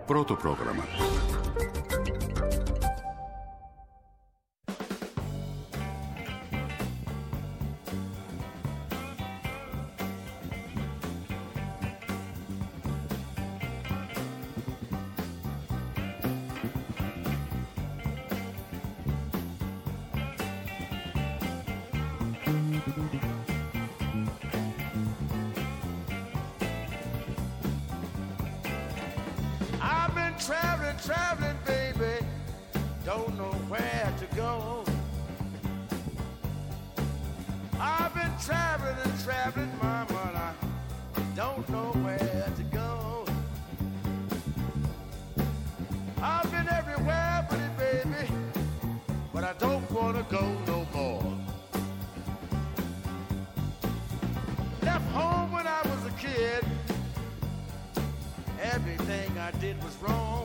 Πρώτο πρόγραμμα. Traveling, baby, don't know where to go. I've been traveling, mama, I don't know where to go. I've been everywhere, baby, but I don't wanna go no more. Left home when I was a kid, everything I did was wrong.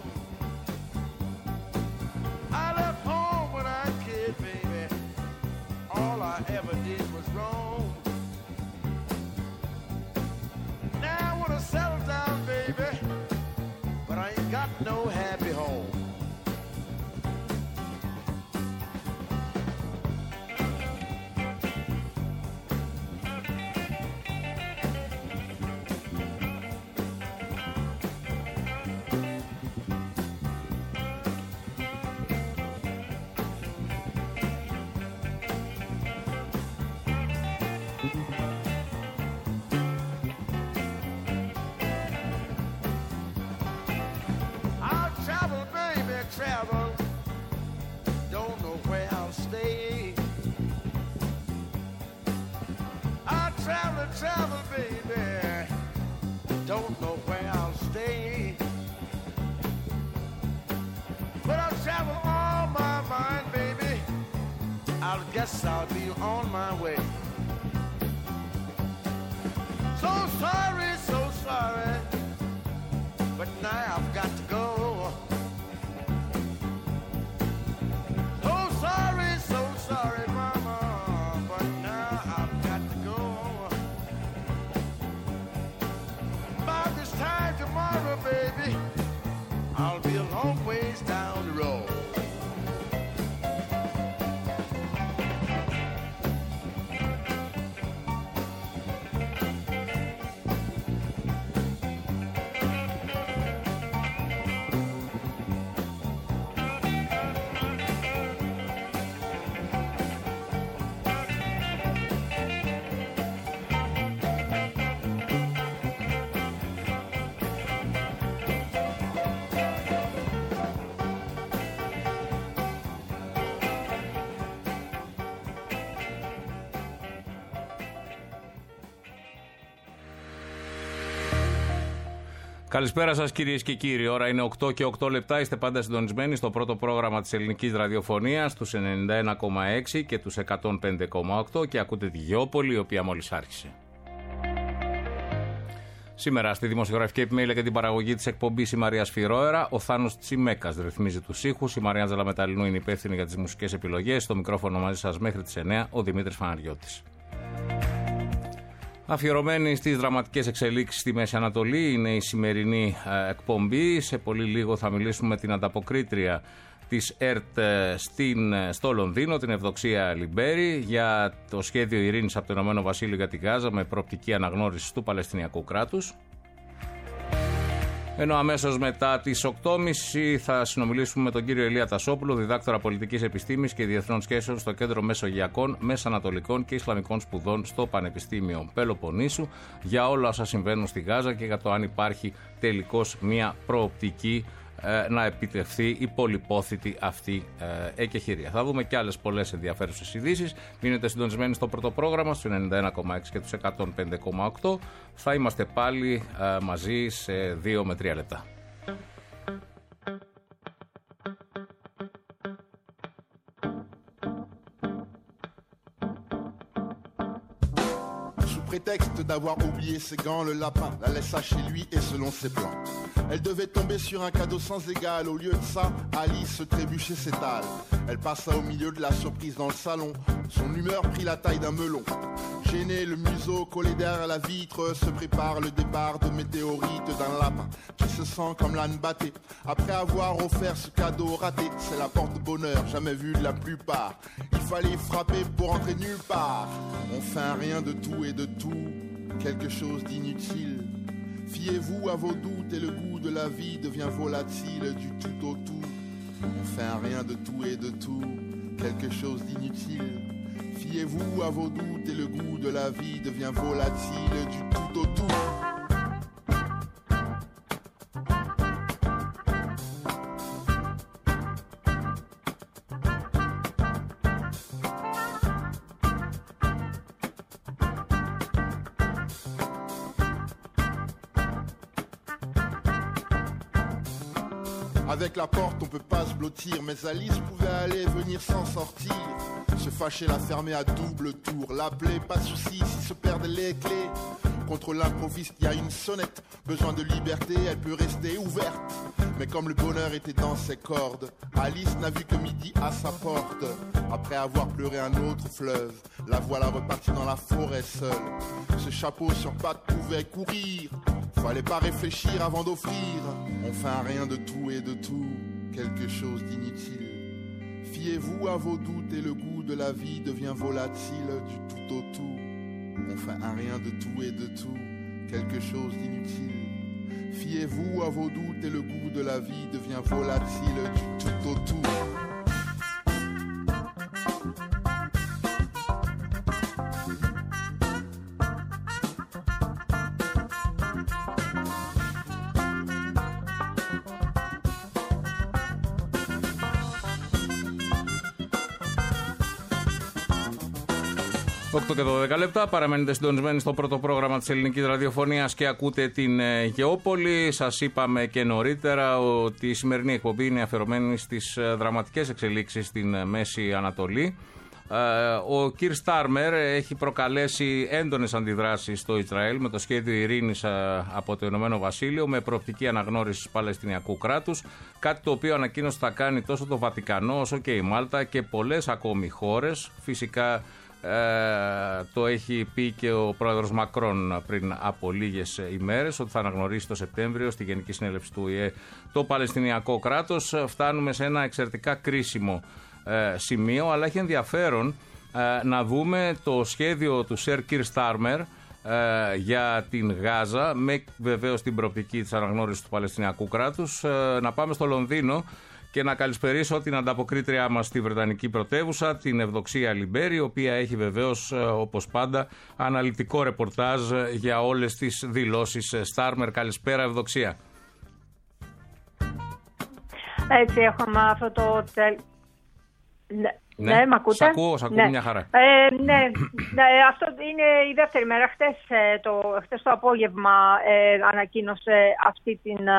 I left home when I was a kid, baby. All I ever did was wrong. Now I wanna settle down, baby, but I ain't got no happy home. Travel, don't know where I'll stay. I travel, baby, don't know where I'll stay. But I'll travel on my mind, baby, I guess I'll be on my way. So sorry, but now I've got to go. Sorry, mama, but now I've got to go. By this time tomorrow, baby, I'll be a long ways down the road. Καλησπέρα σας κυρίες και κύριοι. Ώρα είναι 8 και 8 λεπτά. Είστε πάντα συντονισμένοι στο πρώτο πρόγραμμα της ελληνικής ραδιοφωνίας, τους 91,6 και τους 105,8 και ακούτε τη Γεώπολη, η οποία μόλις άρχισε. Σήμερα στη δημοσιογραφική επιμέλεια και την παραγωγή της εκπομπής η Μαρία Σφυρόερα, ο Θάνος Τσιμέκας ρυθμίζει τους ήχους, η Μαρία Τζαλαμεταλλινού είναι υπεύθυνη για τις μουσικές επιλογές, στο μικρόφωνο μαζί σας μέχρι τις 9 ο Δημήτρης Φαναριώτης. Αφιερωμένη στις δραματικές εξελίξεις στη Μέση Ανατολή είναι η σημερινή εκπομπή. Σε πολύ λίγο θα μιλήσουμε με την ανταποκρίτρια της ΕΡΤ στο Λονδίνο, την Ευδοξία Λιμπέρη, για το σχέδιο ειρήνης από το Ηνωμένο Βασίλειο για τη Γάζα με προοπτική αναγνώριση του Παλαιστινιακού κράτους. Ενώ αμέσως μετά τις 8.30 θα συνομιλήσουμε με τον κύριο Ηλία Τασόπουλο, διδάκτορα πολιτικής επιστήμης και διεθνών σχέσεων στο Κέντρο Μεσογειακών, Μεσανατολικών και Ισλαμικών Σπουδών στο Πανεπιστήμιο Πελοποννήσου, για όλα όσα συμβαίνουν στη Γάζα και για το αν υπάρχει τελικώς μια προοπτική να επιτευχθεί η πολυπόθητη αυτή εκεχηρία. Θα δούμε και άλλες πολλές ενδιαφέρουσες ειδήσεις. Μείνετε συντονισμένοι στο πρώτο πρόγραμμα, στους 91,6 και τους 105,8. Θα είμαστε πάλι μαζί σε 2 με 3 λεπτά. Prétexte d'avoir oublié ses gants, le lapin la laissa chez lui et selon ses plans. Elle devait tomber sur un cadeau sans égal. Au lieu de ça, Alice se trébuchait s'étale. Elle passa au milieu de la surprise dans le salon. Son humeur prit la taille d'un melon. Gêné, le museau collé derrière la vitre, se prépare le départ de météorites d'un lapin qui se sent comme l'âne batté. Après avoir offert ce cadeau raté, c'est la porte de bonheur, jamais vue de la plupart. Il fallait frapper pour entrer nulle part. On fait un rien de tout et de tout, quelque chose d'inutile. Fiez-vous à vos doutes et le goût de la vie devient volatile du tout au tout. On fait un rien de tout et de tout, quelque chose d'inutile. Fiez-vous à vos doutes et le goût de la vie devient volatile du tout au tout. Avec la porte on peut pas se blottir, mais Alice pouvait aller venir s'en sortir. Se fâcher, la fermer à double tour, l'appeler, pas de soucis si se perdent les clés. Contre l'improviste il y a une sonnette, besoin de liberté, elle peut rester ouverte. Mais comme le bonheur était dans ses cordes, Alice n'a vu que midi à sa porte. Après avoir pleuré un autre fleuve, la voilà repartie dans la forêt seule. Ce chapeau sur pattes pouvait courir, fallait pas réfléchir avant d'offrir. On fait un rien de tout et de tout, quelque chose d'inutile. Fiez-vous à vos doutes et le goût de la vie devient volatile du tout au tout. On fait un rien de tout et de tout, quelque chose d'inutile. Fiez-vous à vos doutes et le goût de la vie devient volatile du tout au tout. Και 12 λεπτά. Παραμένετε συντονισμένοι στο πρώτο πρόγραμμα της ελληνικής ραδιοφωνίας και ακούτε την Γεώπολη. Σας είπαμε και νωρίτερα ότι η σημερινή εκπομπή είναι αφιερωμένη στις δραματικές εξελίξεις στην Μέση Ανατολή. Ο Κιρ Στάρμερ έχει προκαλέσει έντονες αντιδράσεις στο Ισραήλ με το σχέδιο ειρήνης από το Ηνωμένο Βασίλειο με προοπτική αναγνώριση Παλαιστινιακού κράτους. Κάτι το οποίο ανακοίνωσε θα κάνει τόσο το Βατικανό όσο και η Μάλτα και πολλές ακόμη χώρες. Φυσικά το έχει πει και ο πρόεδρος Μακρόν πριν από λίγες ημέρες ότι θα αναγνωρίσει το Σεπτέμβριο στη Γενική Συνέλευση του ΟΗΕ το Παλαιστινιακό κράτος. Φτάνουμε σε ένα εξαιρετικά κρίσιμο σημείο, αλλά έχει ενδιαφέρον να δούμε το σχέδιο του Σερ Κιρ Στάρμερ για την Γάζα με βεβαίως την προοπτική της αναγνώρισης του Παλαιστινιακού κράτους. Να πάμε στο Λονδίνο και να καλησπερίσω την ανταποκρίτριά μας στη Βρετανική πρωτεύουσα, την Ευδοξία Λιμπέρη, η οποία έχει βεβαίως, όπως πάντα, αναλυτικό ρεπορτάζ για όλες τις δηλώσεις Στάρμερ. Καλησπέρα, Ευδοξία. Έτσι, έχουμε αυτό το... Ναι, μ' ακούτε? Σ' ακούω μια χαρά. Αυτό είναι η δεύτερη μέρα. Χτες το απόγευμα ανακοίνωσε αυτή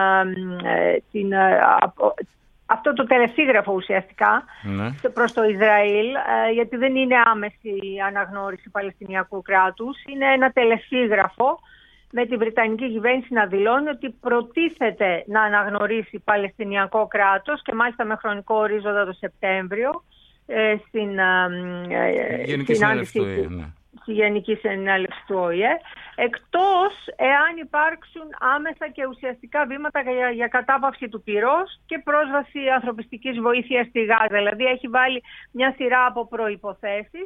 αυτό το τελεσίγραφο ουσιαστικά προς το Ισραήλ, γιατί δεν είναι άμεση αναγνώριση Παλαιστινιακού κράτους. Είναι ένα τελεσίγραφο με τη Βρετανική κυβέρνηση να δηλώνει ότι προτίθεται να αναγνωρίσει Παλαιστινιακό κράτος και μάλιστα με χρονικό ορίζοντα το Σεπτέμβριο στην Γενική Συνέλευση του ΟΗΕ, εκτός εάν υπάρξουν άμεσα και ουσιαστικά βήματα για κατάπαυση του πυρός και πρόσβαση ανθρωπιστικής βοήθειας στη Γάζα. Δηλαδή έχει βάλει μια σειρά από προϋποθέσεις.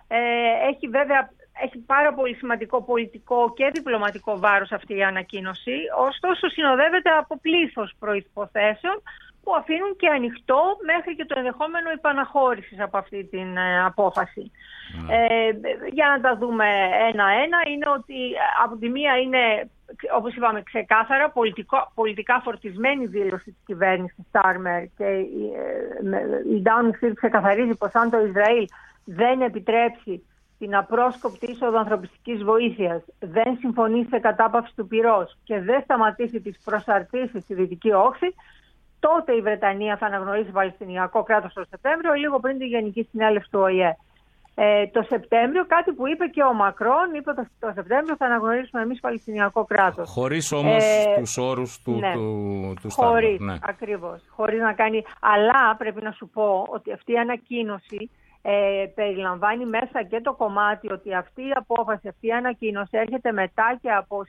Έχει πάρα πολύ σημαντικό πολιτικό και διπλωματικό βάρος αυτή η ανακοίνωση, ωστόσο συνοδεύεται από πλήθος προϋποθέσεων που αφήνουν και ανοιχτό μέχρι και το ενδεχόμενο υπαναχώρησης από αυτή την απόφαση. Για να τα δούμε ένα-ένα, είναι ότι από τη μία είναι, όπως είπαμε, ξεκάθαρα πολιτικά φορτισμένη δήλωση της κυβέρνησης Στάρμερ και η Downing Street ξεκαθαρίζει πως αν το Ισραήλ δεν επιτρέψει την απρόσκοπτη είσοδο ανθρωπιστικής βοήθειας, δεν συμφωνήσει σε κατάπαυση του πυρός και δεν σταματήσει τις προσαρτήσεις στη Δυτική Όχθη, τότε η Βρετανία θα αναγνωρίσει Παλαιστινιακό κράτος το Σεπτέμβριο, λίγο πριν τη Γενική Συνέλευση του ΟΗΕ. Το Σεπτέμβριο, κάτι που είπε και ο Μακρόν, είπε ότι το Σεπτέμβριο θα αναγνωρίσουμε εμείς Παλαιστινιακό κράτος. Χωρίς όμως τους όρους του Στάρμερ. Χωρίς, ακριβώς. Χωρίς να κάνει. Αλλά πρέπει να σου πω ότι αυτή η ανακοίνωση περιλαμβάνει μέσα και το κομμάτι ότι αυτή η απόφαση, αυτή η ανακοίνωση έρχεται μετά και από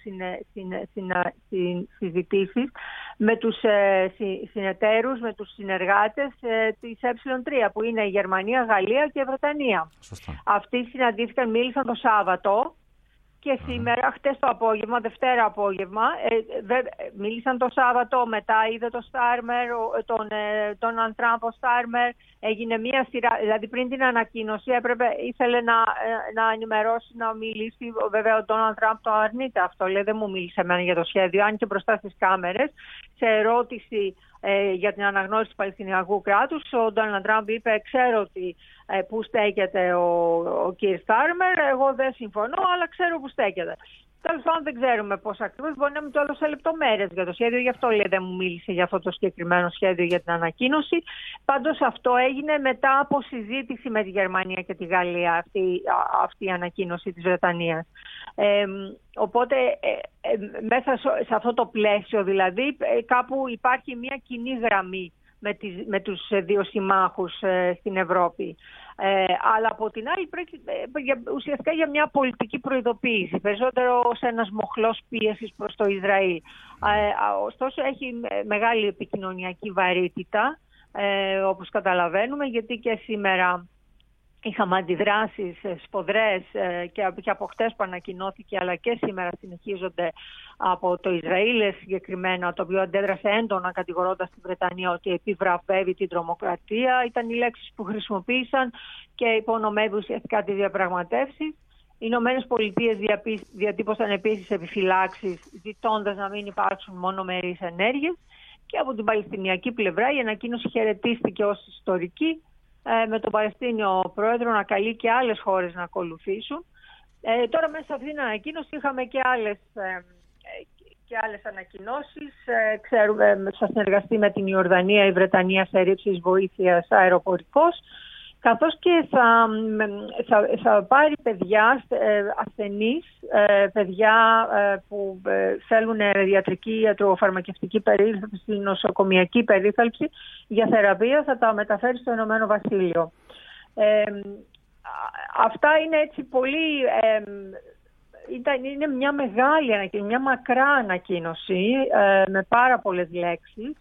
συζητήσεις με τους συνεταίρους, με τους συνεργάτες της Ε3, που είναι η Γερμανία, Γαλλία και η Βρετανία. Σωστά. Αυτοί συναντήθηκαν, μίλησαν το Σάββατο. Και σήμερα, χτες το απόγευμα, Δευτέρα απόγευμα, μίλησαν το Σάββατο, μετά είδε το Στάρμερ, τον Ντόναλντ Τραμπ ο Στάρμερ, έγινε μία σειρά, δηλαδή πριν την ανακοίνωση ήθελε να ενημερώσει, να μιλήσει, βέβαια ο Ντόναλντ Τραμπ το αρνείται αυτό, λέει δεν μου μίλησε εμένα για το σχέδιο, αν και μπροστά στις κάμερες, σε ερώτηση για την αναγνώριση του Παλαιστινιακού κράτους, ο Ντόναλντ Τραμπ είπε ξέρω ότι που στέκεται ο κ. Στάρμερ, εγώ δεν συμφωνώ, αλλά ξέρω που στέκεται. Τέλος πάντων δεν ξέρουμε πώς ακριβώς, μπορεί να μην το έδωσε λεπτομέρειες για το σχέδιο, γι' αυτό λέει δεν μου μίλησε για αυτό το συγκεκριμένο σχέδιο για την ανακοίνωση. Πάντως αυτό έγινε μετά από συζήτηση με τη Γερμανία και τη Γαλλία, αυτή η ανακοίνωση της Βρετανίας. Οπότε μέσα σε αυτό το πλαίσιο δηλαδή κάπου υπάρχει μια κοινή γραμμή με τους δύο συμμάχους στην Ευρώπη. Αλλά από την άλλη ουσιαστικά για μια πολιτική προειδοποίηση, περισσότερο ως ένας μοχλός πίεσης προς το Ισραήλ. Ωστόσο έχει μεγάλη επικοινωνιακή βαρύτητα, όπως καταλαβαίνουμε, γιατί και σήμερα είχαμε αντιδράσεις σφοδρές και από χτες που ανακοινώθηκε, αλλά και σήμερα συνεχίζονται από το Ισραήλ συγκεκριμένα, το οποίο αντέδρασε έντονα κατηγορώντας την Βρετανία ότι επιβραβεύει την τρομοκρατία. Ήταν οι λέξεις που χρησιμοποίησαν και υπονομεύει ουσιαστικά τις διαπραγματεύσεις. Οι Ηνωμένες Πολιτείες διατύπωσαν επίσης επιφυλάξεις, ζητώντας να μην υπάρξουν μονομερείς ενέργειες. Και από την Παλαιστινιακή πλευρά η ανακοίνωση χαιρετίστηκε ως ιστορική, με τον Παλαιστίνιο πρόεδρο να καλεί και άλλες χώρες να ακολουθήσουν. Τώρα μέσα σε αυτήν την ανακοίνωση είχαμε και άλλες ανακοινώσεις. Ξέρουμε, θα συνεργαστεί με την Ιορδανία η Βρετανία σε ρήψεις βοήθειας αεροπορικός, καθώς και θα πάρει παιδιά ασθενείς, παιδιά που θέλουν ιατρική, ιατροφαρμακευτική περίθαλψη, νοσοκομιακή περίθαλψη για θεραπεία, θα τα μεταφέρει στο Ηνωμένο Βασίλειο. Αυτά είναι έτσι πολύ... είναι μια μεγάλη ανακοίνωση, μια μακρά ανακοίνωση με πάρα πολλές λέξεις.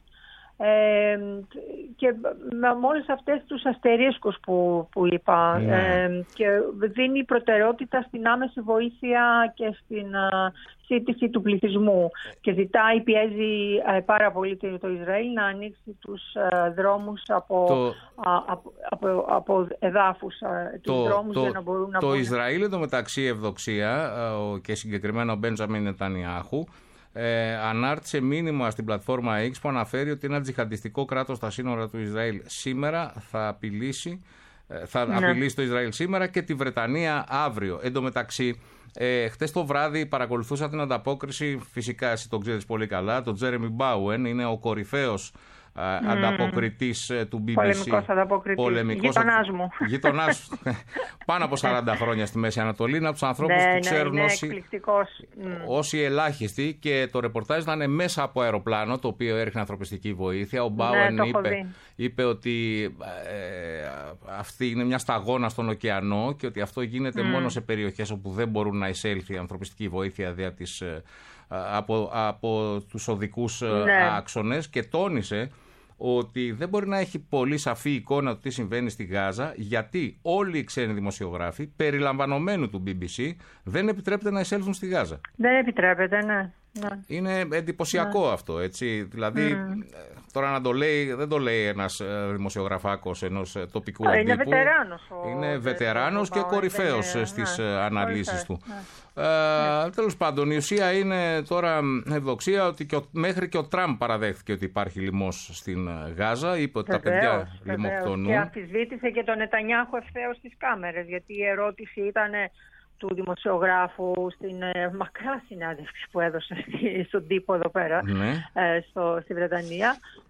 Και με όλες αυτές τους αστερίσκους που είπα, και δίνει προτεραιότητα στην άμεση βοήθεια και στην σύντηση του πληθυσμού και πιέζει πάρα πολύ το Ισραήλ να ανοίξει τους δρόμους από εδάφους, τους δρόμους για να μπορούν να το Ισραήλ εντωμεταξύ ευδοξία και συγκεκριμένα ο Μπέντζαμιν Νετανιάχου ανάρτησε μήνυμα στην πλατφόρμα X που αναφέρει ότι ένα τζιχαντιστικό κράτος στα σύνορα του Ισραήλ σήμερα θα απειλήσει το Ισραήλ σήμερα και τη Βρετανία αύριο. Εν τω μεταξύ, χτες το βράδυ παρακολουθούσα την ανταπόκριση, φυσικά εσύ τον ξέρεις πολύ καλά, τον Τζέρεμι Μπάουεν, είναι ο κορυφαίος ανταποκριτής του BBC. Πολεμικός ανταποκριτής. Γειτονάς μου. Γειτονάς πάνω από 40 χρόνια στη Μέση Ανατολή. Είναι από τους ανθρώπους που ξέρουν όσοι ελάχιστοι, και το ρεπορτάζ να είναι μέσα από αεροπλάνο το οποίο έριχνε ανθρωπιστική βοήθεια. Ο Μπάουεν είπε ότι αυτή είναι μια σταγόνα στον ωκεανό και ότι αυτό γίνεται μόνο σε περιοχές όπου δεν μπορούν να εισέλθει η ανθρωπιστική βοήθεια από τους οδικούς άξονες, και τόνισε ότι δεν μπορεί να έχει πολύ σαφή εικόνα του τι συμβαίνει στη Γάζα, γιατί όλοι οι ξένοι δημοσιογράφοι, περιλαμβανομένου του BBC, δεν επιτρέπεται να εισέλθουν στη Γάζα. Δεν επιτρέπεται, ναι. Είναι εντυπωσιακό αυτό, έτσι. Δηλαδή, τώρα να το λέει, δεν το λέει ένας δημοσιογραφάκος ενός τοπικού αντίπου. Είναι βετεράνος. Είναι βετεράνος και κορυφαίος στις αναλύσεις του. Τέλος πάντων, η ουσία είναι τώρα ευδοξία ότι μέχρι και ο Τραμπ παραδέχθηκε ότι υπάρχει λοιμός στην Γάζα. Είπε ότι τα παιδιά λοιμοκτονούν. Και αμφισβήτησε και τον Νετανιάχου ευθέως στις κάμερες, γιατί η ερώτηση ήταν του δημοσιογράφου στην μακρά συνάντηση που έδωσε στον τύπο εδώ πέρα, στη Βρετανία.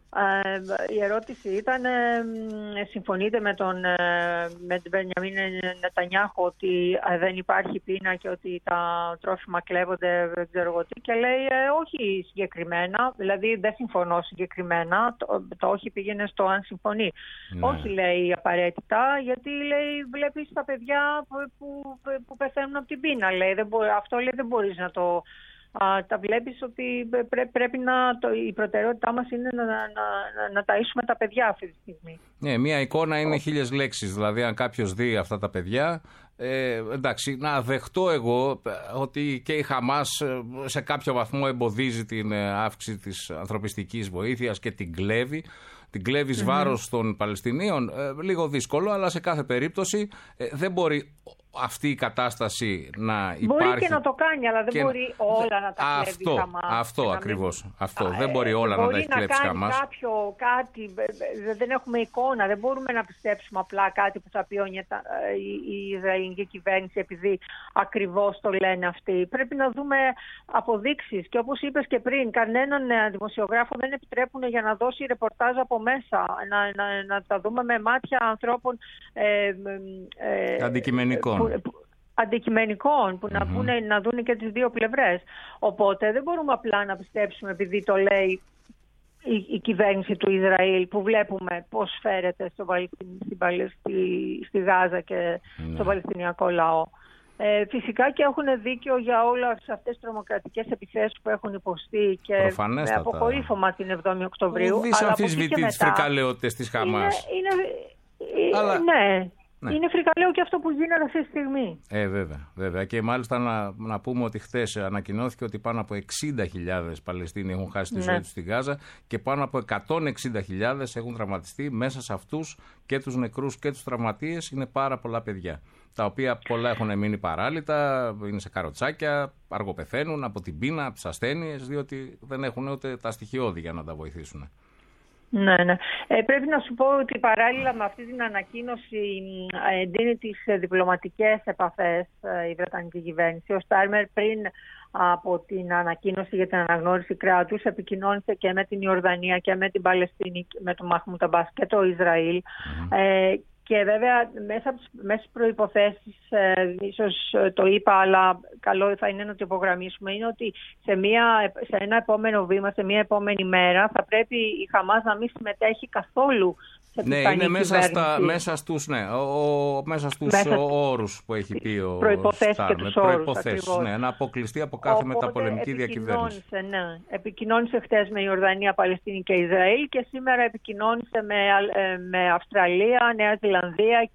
Η ερώτηση ήταν, συμφωνείτε με τον Μπενιαμίν Νετανιάχου ότι δεν υπάρχει πείνα και ότι τα τρόφιμα κλέβονται, δεν ξέρω εγώ τι, και λέει όχι συγκεκριμένα, δηλαδή δεν συμφωνώ συγκεκριμένα, το όχι πήγαινε στο αν συμφωνεί. Ναι. Όχι λέει απαραίτητα, γιατί λέει βλέπεις τα παιδιά που πεθαίνουν από την πείνα, λέει, αυτό λέει δεν μπορείς να το... τα βλέπεις ότι πρέπει η προτεραιότητά μας είναι να ταΐσουμε τα παιδιά αυτή τη στιγμή. Ναι, μία εικόνα είναι 1000 λέξεις. Δηλαδή, αν κάποιος δει αυτά τα παιδιά, εντάξει, να δεχτώ εγώ ότι και η Χαμάς σε κάποιο βαθμό εμποδίζει την αύξηση της ανθρωπιστικής βοήθειας και την κλέβει. Την κλέβει βάρος των Παλαιστινίων, λίγο δύσκολο, αλλά σε κάθε περίπτωση δεν μπορεί αυτή η κατάσταση να υπάρχει. Μπορεί και να το κάνει, αλλά δεν μπορεί όλα να τα κλέβει η Χαμάς. Αυτό ακριβώς. Δεν μπορεί όλα να τα έχει κλέψει η Χαμάς. Κάτι, δεν έχουμε εικόνα, δεν μπορούμε να πιστέψουμε απλά κάτι που θα πει η Ισραηλινή κυβέρνηση επειδή ακριβώς το λένε αυτοί. Πρέπει να δούμε αποδείξεις και όπως είπες και πριν, κανέναν δημοσιογράφο δεν επιτρέπουν για να δώσει ρεπορτάζ από μέσα, να τα δούμε με μάτια ανθρώπων αντικειμενικών που να δουν και τις δύο πλευρές. Οπότε δεν μπορούμε απλά να πιστέψουμε επειδή το λέει η κυβέρνηση του Ισραήλ, που βλέπουμε πώς φέρεται στη Γάζα και στον Παλαιστινιακό λαό. Φυσικά και έχουν δίκιο για όλες αυτές τις τρομοκρατικές επιθέσεις που έχουν υποστεί και με αποκορύφωμα την 7η Οκτωβρίου. Ουδής αμφισβητεί τις φρικαλαιότητες της Χαμάς. Ναι. Είναι φρικαλαίο και αυτό που γίνεται αυτή τη στιγμή. Βέβαια. Και μάλιστα να πούμε ότι χθες ανακοινώθηκε ότι πάνω από 60.000 Παλαιστίνοι έχουν χάσει τη ζωή τους στη Γάζα και πάνω από 160.000 έχουν τραυματιστεί. Μέσα σε αυτούς και τους νεκρούς και τους τραυματίες είναι πάρα πολλά παιδιά, τα οποία πολλά έχουν μείνει παράλυτα, είναι σε καροτσάκια, αργοπεθαίνουν από την πείνα, από τις ασθένειες, διότι δεν έχουν ούτε τα στοιχειώδη για να τα βοηθήσουν. Ναι. Πρέπει να σου πω ότι παράλληλα με αυτή την ανακοίνωση εντείνει τις διπλωματικές επαφές η Βρετανική κυβέρνηση. Ο Στάρμερ πριν από την ανακοίνωση για την αναγνώριση κράτους επικοινώνησε και με την Ιορδανία και με την Παλαιστίνη, με τον Μαχμούντ Αμπάς και το Ισραήλ. Και βέβαια μέσα στις προϋποθέσεις, ίσως το είπα, αλλά καλό θα είναι να το υπογραμμίσουμε, είναι ότι σε ένα επόμενο βήμα, σε μια επόμενη μέρα, θα πρέπει η Χαμάς να μην συμμετέχει καθόλου σε πιθανή είναι μέσα στους όρους που έχει πει ο προϋποθέσεις και τους όρους. Να αποκλειστεί από κάθε μεταπολεμική διακυβέρνηση. Επικοινώνησε χτες με Ιορδανία, Παλαιστίνη και Ισραήλ και σήμερα επικοινώνησε με Αυστραλία, Νέα Ζηλανδία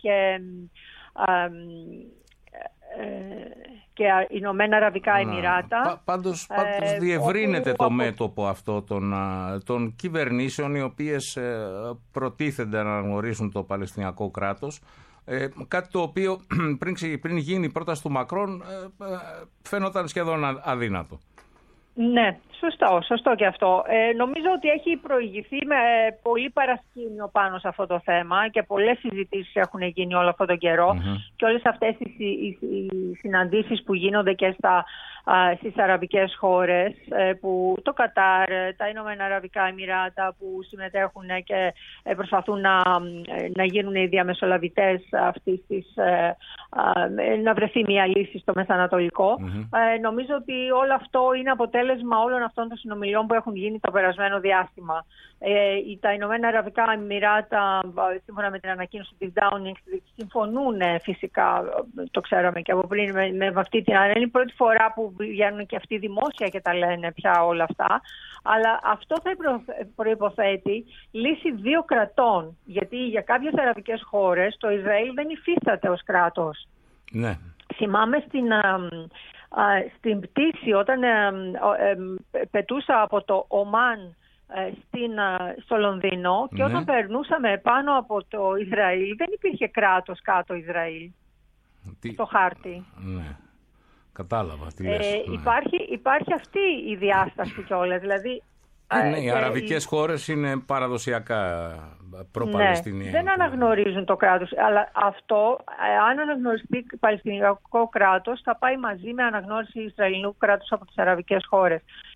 και Ηνωμένα Αραβικά Εμιράτα. Πάντως διευρύνεται το μέτωπο αυτό των κυβερνήσεων οι οποίες προτίθενται να αναγνωρίσουν το Παλαιστινιακό κράτος. Κάτι το οποίο πριν γίνει η πρόταση του Μακρόν φαίνονταν σχεδόν αδύνατο. Ναι, σωστό και αυτό. Νομίζω ότι έχει προηγηθεί με πολύ παρασκήνιο πάνω σε αυτό το θέμα και πολλές συζητήσεις έχουν γίνει όλο αυτόν τον καιρό και όλες αυτές οι συναντήσεις που γίνονται και στις αραβικές χώρες, που το Κατάρ, τα Ηνωμένα Αραβικά Εμιράτα που συμμετέχουν και προσπαθούν να γίνουν οι διαμεσολαβητές αυτής να βρεθεί μια λύση στο Μεσανατολικό. Νομίζω ότι όλο αυτό είναι αποτέλεσμα όλων αυτών των συνομιλιών που έχουν γίνει το περασμένο διάστημα. Τα Ηνωμένα Αραβικά Εμιράτα, σύμφωνα με την ανακοίνωση της Downing, συμφωνούν φυσικά, το ξέραμε και από πριν, με αυτή την είναι η πρώτη φορά που βγαίνουν και αυτοί δημόσια και τα λένε πια όλα αυτά. Αλλά αυτό θα προϋποθέτει λύση δύο κρατών. Γιατί για κάποιες αραβικές χώρες το Ισραήλ δεν υφίσταται ως κράτος. Ναι. Θυμάμαι στην πτήση όταν πετούσα από το Ομάν στο Λονδίνο και όταν περνούσαμε πάνω από το Ισραήλ δεν υπήρχε κράτος κάτω Ισραήλ στο χάρτη. Ναι. Κατάλαβα τι λες. Υπάρχει αυτή η διάσταση κιόλας. Δηλαδή, οι αραβικές χώρες είναι παραδοσιακά προ-Παλαιστινιακές. Δεν αναγνωρίζουν το κράτος. Αλλά αυτό, αν αναγνωριστεί Παλαιστινιακό κράτος, θα πάει μαζί με αναγνώριση Ισραηλινού κράτους από τις αραβικές χώρες.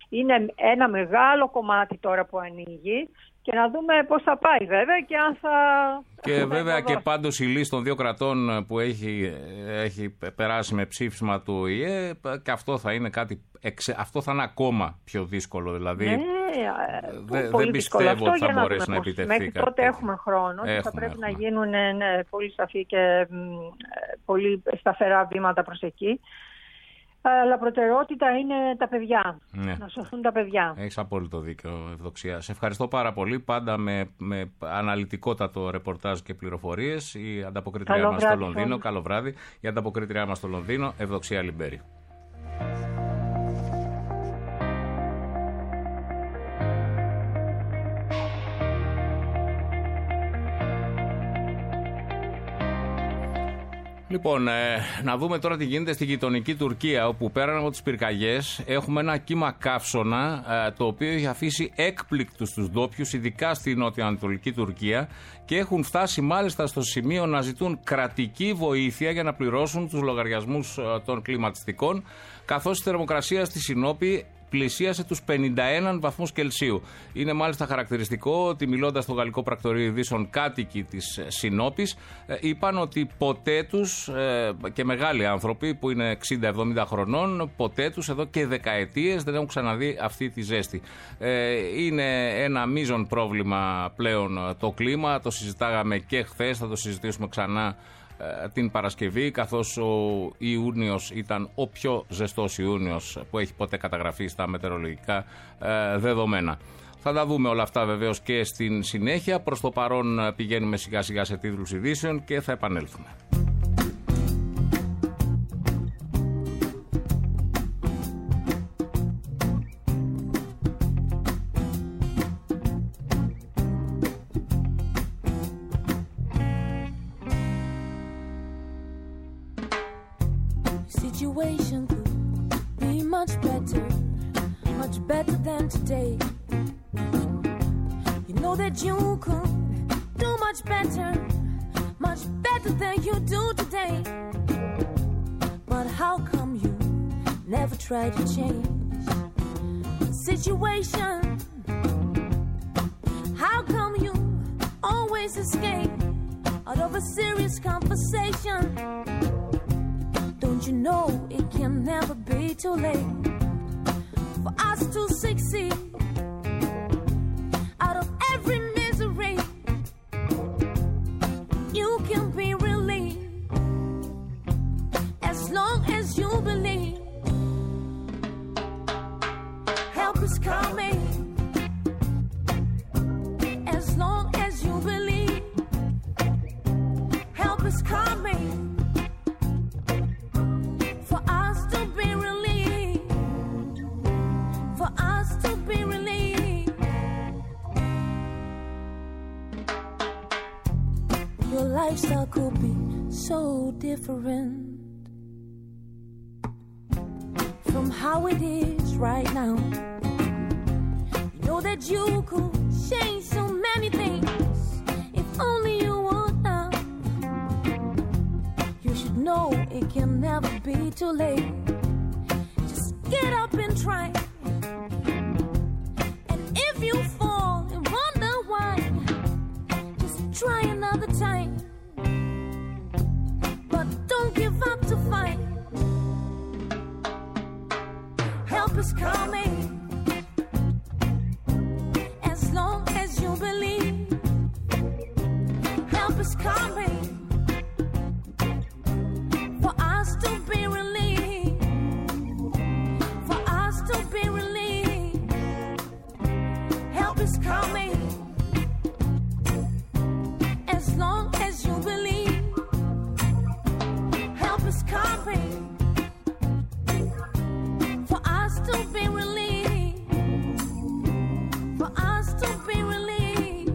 Είναι ένα μεγάλο κομμάτι τώρα που ανοίγει και να δούμε πώς θα πάει βέβαια και αν θα... Και βέβαια και πάντως η λύση των δύο κρατών που έχει περάσει με ψήφισμα του ΟΗΕ, και αυτό θα είναι κάτι, αυτό θα είναι ακόμα πιο δύσκολο. Δηλαδή δεν πιστεύω ότι θα μπορέσει να επιτευχθεί. Μέχρι τότε έχουμε χρόνο και θα πρέπει να γίνουν πολύ σαφή και πολύ σταθερά βήματα προς εκεί. Αλλά προτεραιότητα είναι τα παιδιά. Ναι. Να σωθούν τα παιδιά. Έχεις απόλυτο δίκιο, Ευδοξία. Σε ευχαριστώ πάρα πολύ. Πάντα με αναλυτικότατο ρεπορτάζ και πληροφορίες. Η ανταποκριτριά μας στο Λονδίνο. Καλό βράδυ. Η ανταποκριτριά μας στο Λονδίνο, Ευδοξία Λιμπέρη. Λοιπόν, να δούμε τώρα τι γίνεται στη γειτονική Τουρκία, όπου πέραν από τις πυρκαγιές έχουμε ένα κύμα καύσωνα, το οποίο έχει αφήσει έκπληκτους τους ντόπιους, ειδικά στη νοτιοανατολική Τουρκία, και έχουν φτάσει μάλιστα στο σημείο να ζητούν κρατική βοήθεια για να πληρώσουν τους λογαριασμούς των κλιματιστικών, καθώς η θερμοκρασία στη Συνόπη πλησίασε τους 51 βαθμούς Κελσίου. Είναι μάλιστα χαρακτηριστικό ότι, μιλώντας στο Γαλλικό Πρακτορείο Ειδήσεων, κάτοικοι της Συνόπης είπαν ότι ποτέ τους, και μεγάλοι άνθρωποι που είναι 60-70 χρονών, ποτέ τους εδώ και δεκαετίες δεν έχουν ξαναδεί αυτή τη ζέστη. Είναι ένα μείζον πρόβλημα πλέον το κλίμα, το συζητάγαμε και χθες, θα το συζητήσουμε ξανά την Παρασκευή, καθώς ο Ιούνιος ήταν ο πιο ζεστός Ιούνιος που έχει ποτέ καταγραφεί στα μετεωρολογικά δεδομένα. Θα τα δούμε όλα αυτά βεβαίως και στην συνέχεια. Προς το παρόν πηγαίνουμε σιγά σιγά σε τίτλους ειδήσεων και θα επανέλθουμε. Situation could be much better than today. You know that you could do much better than you do today. But how come you never try to change the situation? How come you always escape out of a serious conversation? Don't you know it can never be too late for us to succeed out of every misery? You can be relieved as long as you believe. Help is coming as long as you believe. Help is coming. Lifestyle could be so different from how it is right now. You know that you could change so many things if only you want now. You should know it can never be too late. Just get up and try. And if you fall and wonder why, just try another time. Don't give up to fight. Help is coming as long as you believe. Help is coming for us to be relieved. For us to be relieved. Help is coming as long as you believe. Coming for us to be relieved. For us to be relieved.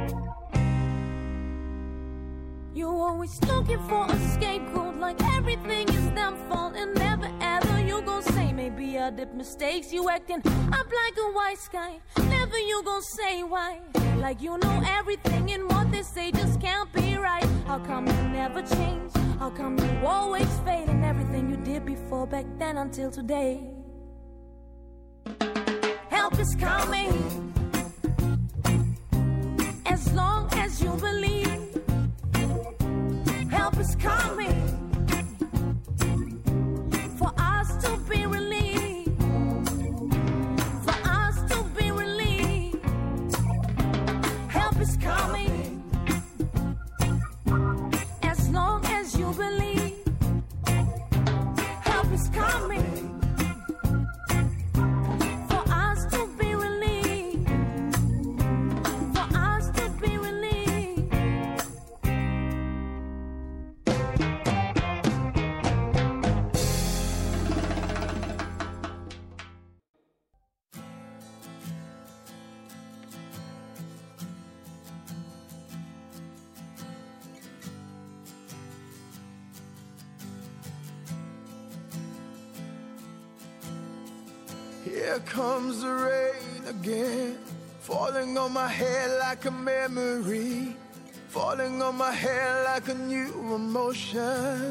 You're always looking for a scapegoat, like everything is them fault, and never ever you gon' say maybe I did mistakes. You acting up like a white sky. Never you gon' say why, like you know everything, and what they say just can't be right. How come you never change? How come you always fail in everything you did before back then until today? help is coming. As long as you believe, help is coming. For us to be relieved, for us to be relieved, help is coming. As long as you believe, help is coming. For us to be relieved, for us to be relieved. Here comes the rain again, falling on my head like a memory, falling on my head like a new emotion.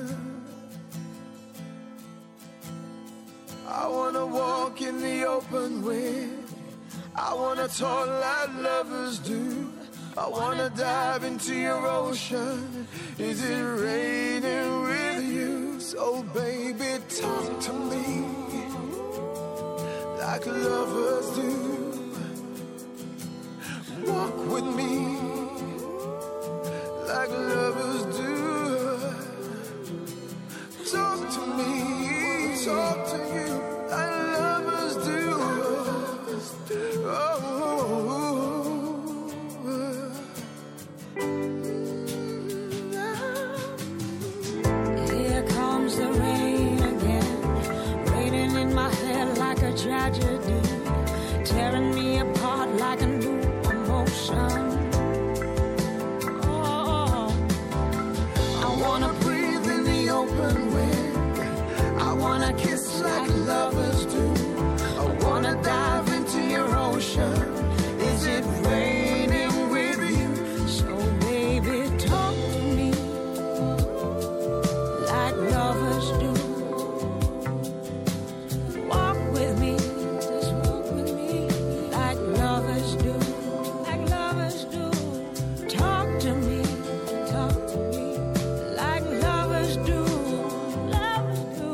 I wanna walk in the open wind, I wanna talk like lovers do, I wanna dive into your ocean. Is it raining with you? So baby, talk to me like lovers do. Walk with me like lovers do. Talk to me, talk to you like lovers do. Oh. Here comes the rain again, raining in my head like a tragedy, tearing me apart like a new emotion. Oh, I wanna breathe in the open wind, I wanna kiss like lovers do, I wanna dive into your ocean. Is it raining with you? So baby, talk to me like lovers do. Walk with me, just walk with me like lovers do, like lovers do. Talk to me like lovers do, lovers do.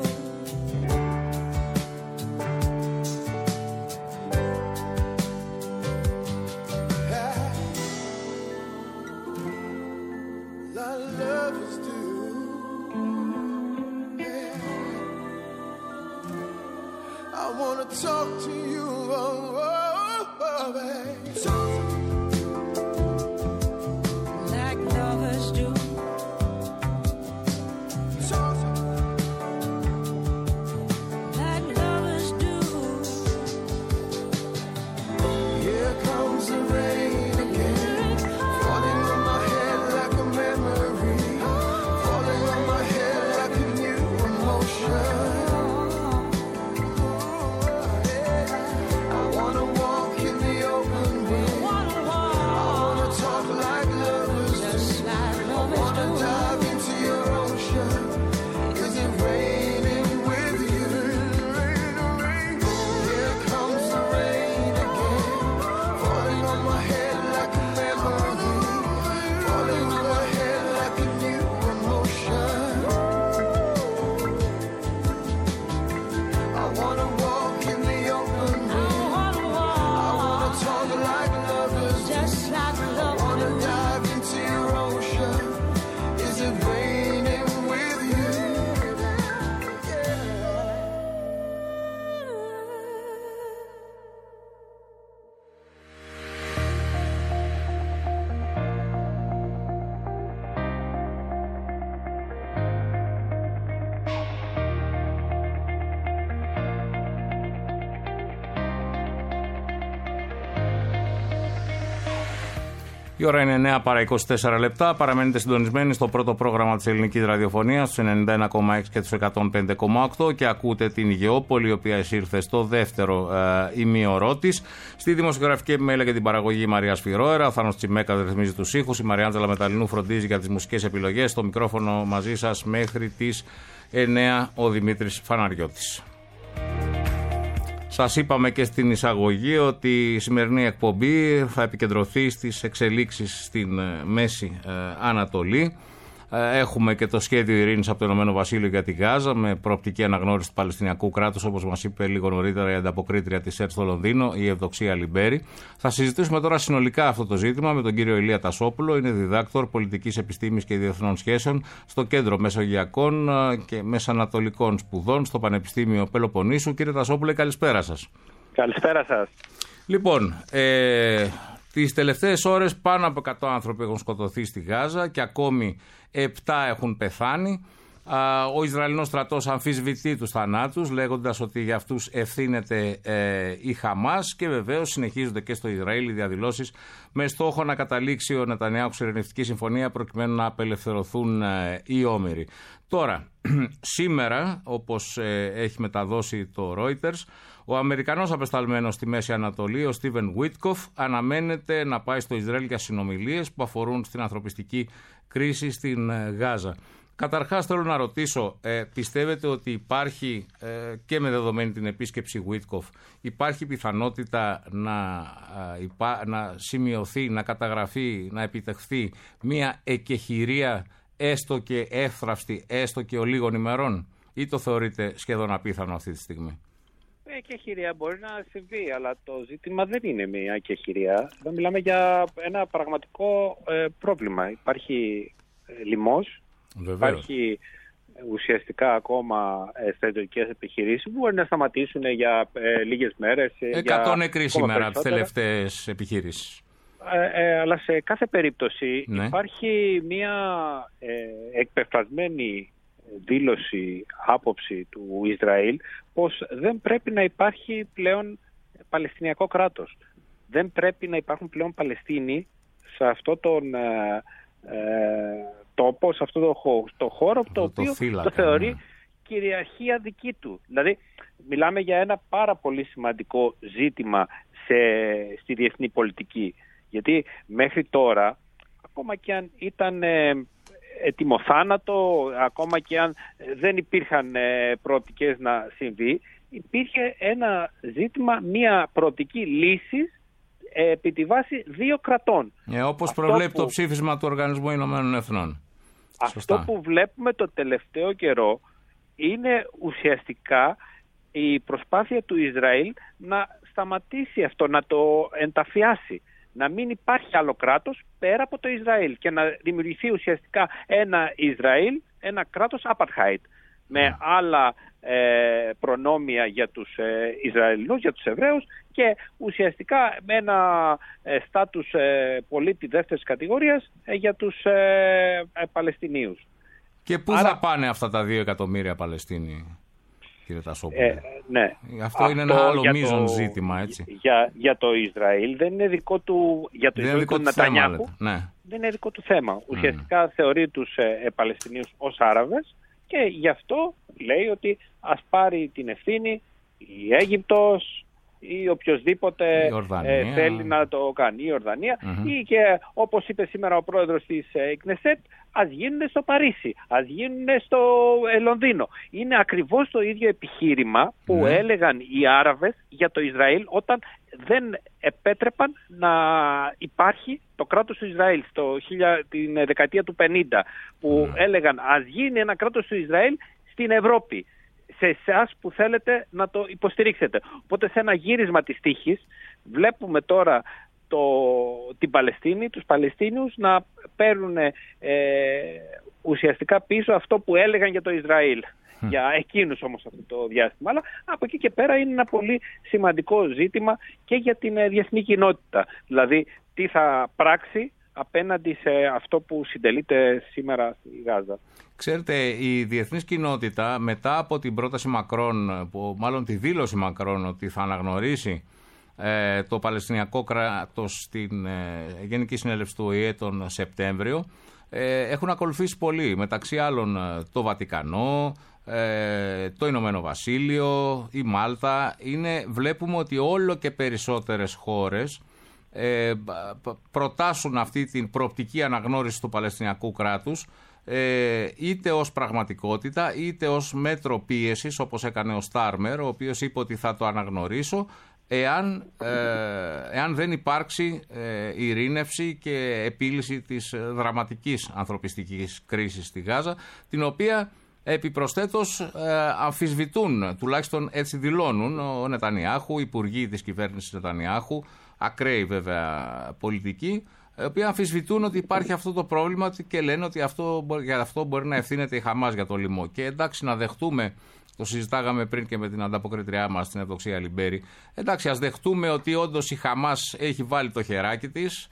Like lovers do. Yeah. I wanna talk to you, babe. Like lovers do. Like lovers do. Here comes the rain again, falling on my head like a memory, falling on my head like a new emotion. I wanna walk in the open wind, I wanna talk like lovers do, I wanna dive into your ocean. Is it raining with you? Here comes the rain again, falling on my head like a memory, falling on my head like a new emotion. I wanna walk in the open wind, I wanna talk like lovers do, Just like I lovers wanna do. dive into your ocean. Is it raining with you? Η ώρα είναι 9 παρά 24 λεπτά. Παραμένετε συντονισμένοι στο πρώτο πρόγραμμα της ελληνικής ραδιοφωνίας, στους 91,6 και τους 105,8 και ακούτε την Γεώπολη, η οποία εισήρθε στο δεύτερο ημίωρό της. Στη δημοσιογραφική επιμέλεια και την παραγωγή η Μαρία Σφυρόερα, ο Θάνος Τσιμέκας ρυθμίζει τους ήχους, η Μαριάντζελα Μεταλλινού φροντίζει για τις μουσικές επιλογές. Στο μικρόφωνο μαζί σας μέχρι τις 9 ο Δημήτρης Φαναριώτης. Σας είπαμε και στην εισαγωγή ότι η σημερινή εκπομπή θα επικεντρωθεί στις εξελίξεις στην Μέση Ανατολή. Έχουμε και το σχέδιο ειρήνης από το Ηνωμένο Βασίλειο για τη Γάζα με προοπτική αναγνώριση του Παλαιστινιακού κράτους, όπως μας είπε λίγο νωρίτερα η ανταποκρίτρια της ΕΡΤ στο Λονδίνο, η Ευδοξία Λιμπέρη. Θα συζητήσουμε τώρα συνολικά αυτό το ζήτημα με τον κύριο Ηλία Τασόπουλο. Είναι διδάκτορ πολιτικής επιστήμης και διεθνών σχέσεων στο Κέντρο Μεσογειακών και Μεσανατολικών Σπουδών στο Πανεπιστήμιο Πελοποννήσου. Κύριε Τασόπουλε, καλησπέρα σας. Καλησπέρα σας. Λοιπόν, τις τελευταίες ώρες πάνω από 100 άνθρωποι έχουν σκοτωθεί στη Γάζα και ακόμη 7 έχουν πεθάνει. Ο Ισραηλινός στρατός αμφισβητεί τους θανάτους, λέγοντας ότι για αυτούς ευθύνεται η Χαμάς, και βεβαίως συνεχίζονται και στο Ισραήλ οι διαδηλώσεις με στόχο να καταλήξει ο Νετανιάχου σε ειρηνευτική συμφωνία προκειμένου να απελευθερωθούν οι όμηροι. Τώρα, σήμερα, όπως έχει μεταδώσει το Reuters, ο Αμερικανός απεσταλμένος στη Μέση Ανατολή, ο Στίβεν Βίτκοφ, αναμένεται να πάει στο Ισραήλ για συνομιλίες που αφορούν στην ανθρωπιστική κρίση στην Γάζα. Καταρχάς θέλω να ρωτήσω, πιστεύετε ότι υπάρχει, και με δεδομένη την επίσκεψη Βίτκοφ, υπάρχει πιθανότητα να σημειωθεί, να καταγραφεί, να επιτευχθεί μια εκεχηρία έστω και εύθραυστη, έστω και ολίγων ημερών, ή το θεωρείτε σχεδόν απίθανο αυτή τη στιγμή? Εκεχηρία μπορεί να συμβεί, αλλά το ζήτημα δεν είναι μια εκεχηρία. Εδώ μιλάμε για ένα πραγματικό πρόβλημα. Υπάρχει λοιμός, υπάρχει ουσιαστικά ακόμα στρατιωτικές επιχειρήσεις που μπορεί να σταματήσουν για λίγες μέρες. 100 νεκροί σήμερα από τις τελευταίες επιχειρήσεις. Αλλά σε κάθε περίπτωση υπάρχει μια εκπεφρασμένη δήλωση, άποψη του Ισραήλ πως δεν πρέπει να υπάρχει πλέον Παλαιστινιακό κράτος. Δεν πρέπει να υπάρχουν πλέον Παλαιστίνοι σε αυτό τον τόπο, σε αυτό το χώρο το οποίο το θεωρεί κυριαρχία δική του. Δηλαδή μιλάμε για ένα πάρα πολύ σημαντικό ζήτημα στη διεθνή πολιτική. Γιατί μέχρι τώρα, ακόμα και αν ήταν ετοιμοθάνατο, ακόμα και αν δεν υπήρχαν προοπτικές να συμβεί, υπήρχε ένα ζήτημα, μια προοπτική λύση επί τη βάση 2 κρατών. Όπως προβλέπει το ψήφισμα του Οργανισμού Ηνωμένων Εθνών. Αυτό που βλέπουμε το τελευταίο καιρό είναι ουσιαστικά η προσπάθεια του Ισραήλ να σταματήσει αυτό, να το ενταφιάσει. Να μην υπάρχει άλλο κράτος πέρα από το Ισραήλ και να δημιουργηθεί ουσιαστικά ένα Ισραήλ, ένα κράτος apartheid με άλλα προνόμια για τους Ισραηλινούς, για τους Εβραίους, και ουσιαστικά με ένα στάτους πολίτη δεύτερης κατηγορίας για τους Παλαιστινίους. Και πού θα πάνε αυτά τα 2 εκατομμύρια Παλαιστίνοι, κύριε Τασόπουλε? Ναι. Αυτό είναι ένα άλλο μείζον ζήτημα, έτσι. Για το Ισραήλ δεν είναι δικό του, για το Ισραήλ του Νετανιάχου, δεν είναι δικό του θέμα. Ουσιαστικά θεωρεί τους Παλαιστινίους ως Άραβες και γι' αυτό λέει ότι ας πάρει την ευθύνη η Αίγυπτος ή οποιοσδήποτε θέλει να το κάνει, η Ιορδανία, ή και όπως είπε σήμερα ο πρόεδρος της Κνεσέτ, ας γίνουν στο Παρίσι, ας γίνουν στο Λονδίνο. Είναι ακριβώς το ίδιο επιχείρημα που έλεγαν οι Άραβες για το Ισραήλ όταν δεν επέτρεπαν να υπάρχει το κράτος του Ισραήλ την δεκαετία του 50, που έλεγαν ας γίνει ένα κράτος του Ισραήλ στην Ευρώπη, σε εσάς που θέλετε να το υποστηρίξετε. Οπότε σε ένα γύρισμα της τύχης βλέπουμε τώρα την Παλαιστίνη, τους Παλαιστίνιους να παίρνουν ουσιαστικά πίσω αυτό που έλεγαν για το Ισραήλ. Για εκείνους όμως αυτό το διάστημα. Αλλά από εκεί και πέρα είναι ένα πολύ σημαντικό ζήτημα και για την διεθνή κοινότητα. Δηλαδή τι θα πράξει απέναντι σε αυτό που συντελείται σήμερα στη Γάζα. Ξέρετε, η διεθνής κοινότητα μετά από την πρόταση Μακρόν, μάλλον τη δήλωση Μακρόν ότι θα αναγνωρίσει το Παλαιστινιακό κράτος στην Γενική Συνέλευση του ΟΗΕ τον Σεπτέμβριο, έχουν ακολουθήσει πολλοί, μεταξύ άλλων το Βατικανό, το Ηνωμένο Βασίλειο, η Μάλτα. Βλέπουμε ότι όλο και περισσότερες χώρες προτάσουν αυτή την προοπτική αναγνώριση του Παλαιστινιακού κράτους είτε ως πραγματικότητα είτε ως μέτρο πίεσης, όπως έκανε ο Στάρμερ, ο οποίος είπε ότι θα το αναγνωρίσω εάν δεν υπάρξει ειρήνευση και επίλυση της δραματικής ανθρωπιστικής κρίσης στη Γάζα, την οποία επιπροσθέτως αμφισβητούν, τουλάχιστον έτσι δηλώνουν ο Νετανιάχου, οι υπουργοί της κυβέρνησης Νετανιάχου, ακραίοι βέβαια πολιτικοί, οι οποίοι αμφισβητούν ότι υπάρχει αυτό το πρόβλημα και λένε ότι για αυτό μπορεί να ευθύνεται η Χαμάς για το λοιμό. Και εντάξει, να δεχτούμε, το συζητάγαμε πριν και με την ανταποκριτριά μας, την Ευδοξία Λιμπέρη, εντάξει, ας δεχτούμε ότι όντως η Χαμάς έχει βάλει το χεράκι της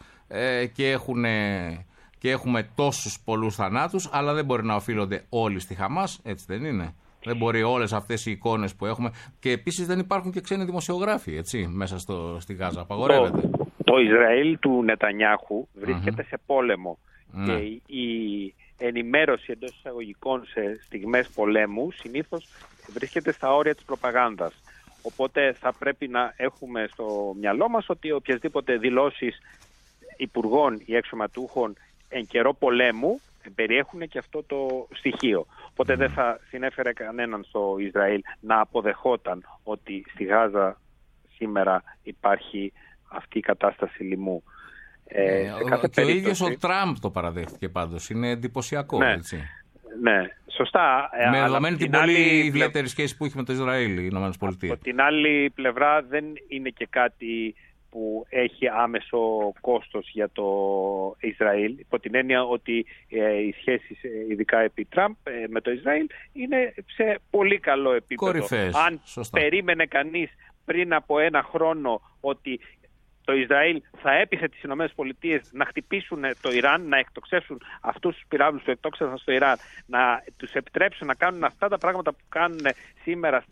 και έχουμε τόσους πολλούς θανάτους, αλλά δεν μπορεί να οφείλονται όλοι στη Χαμάς, έτσι δεν είναι? Δεν μπορεί όλες αυτές οι εικόνες που έχουμε. Και επίσης δεν υπάρχουν και ξένοι δημοσιογράφοι, έτσι, μέσα στη Γάζα. Απαγορεύεται. Το Ισραήλ του Νετανιάχου βρίσκεται σε πόλεμο. Και η ενημέρωση εντός εισαγωγικών σε στιγμές πολέμου συνήθως βρίσκεται στα όρια της προπαγάνδας. Οπότε θα πρέπει να έχουμε στο μυαλό μας ότι οποιασδήποτε δηλώσεις υπουργών ή αξιωματούχων εν καιρό πολέμου περιέχουν και αυτό το στοιχείο. Οπότε δεν θα συνέφερε κανέναν στο Ισραήλ να αποδεχόταν ότι στη Γάζα σήμερα υπάρχει αυτή η κατάσταση λοιμού. Και ο ίδιος ο Τραμπ το παραδέχτηκε πάντως. Είναι εντυπωσιακό, ναι, έτσι. Ναι, σωστά. Με δεδομένη την πολύ ιδιαίτερη σχέση που έχει με το Ισραήλ, οι ΗΠΑ. Από την άλλη πλευρά δεν είναι και κάτι που έχει άμεσο κόστος για το Ισραήλ, υπό την έννοια ότι οι σχέσεις, ειδικά επί Τραμπ, με το Ισραήλ είναι σε πολύ καλό επίπεδο. Κορυφές, αν σωστά. περίμενε κανείς πριν από ένα χρόνο ότι το Ισραήλ θα έπεισε τις ΗΠΑ να χτυπήσουν το Ιράν, να εκτοξεύσουν αυτούς τους πυράβλους που εκτόξευσαν στο Ιράν, να τους επιτρέψουν να κάνουν αυτά τα πράγματα που κάνουν σήμερα